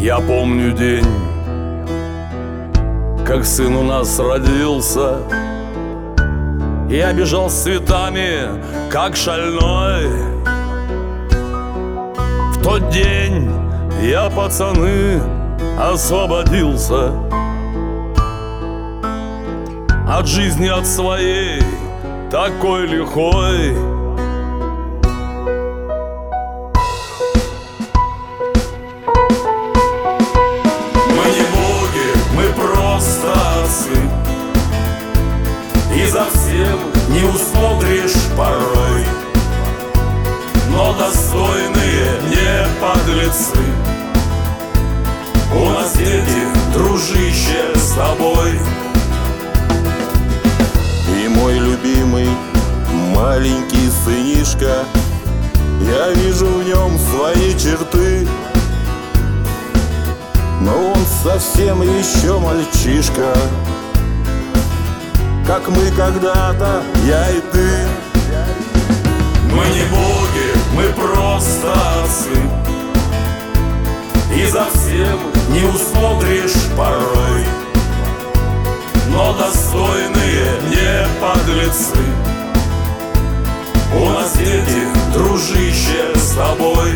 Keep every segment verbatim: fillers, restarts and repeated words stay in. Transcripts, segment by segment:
Я помню день, как сын у нас родился. Я бежал с цветами, как шальной. В тот день я, пацаны, освободился от жизни, от своей, такой лихой. Мы не боги, мы просто отцы, и за всем не усмотришь порой, но достойные не подлецы. У нас дети, дружище, с тобой. И мой любимый маленький сынишка, я вижу в нем свои черты, но он совсем еще мальчишка, как мы когда-то, я и ты. Мы не боги, мы просто отцы, и за всем не усмотришь порой, но достойные не подлецы. У нас дети, дружище, с тобой.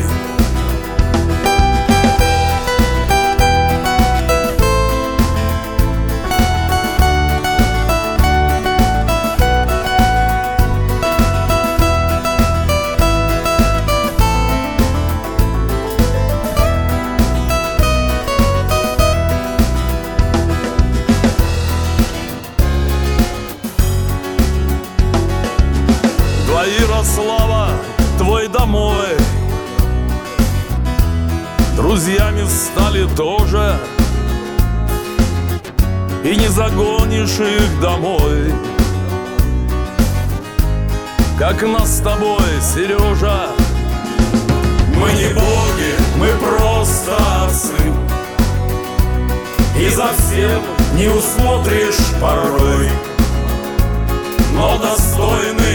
Ярослава, твой домой, друзьями стали тоже, и не загонишь их домой, как нас с тобой, Сережа. Мы не боги, мы просто отцы, и за всем не усмотришь порой, но достойны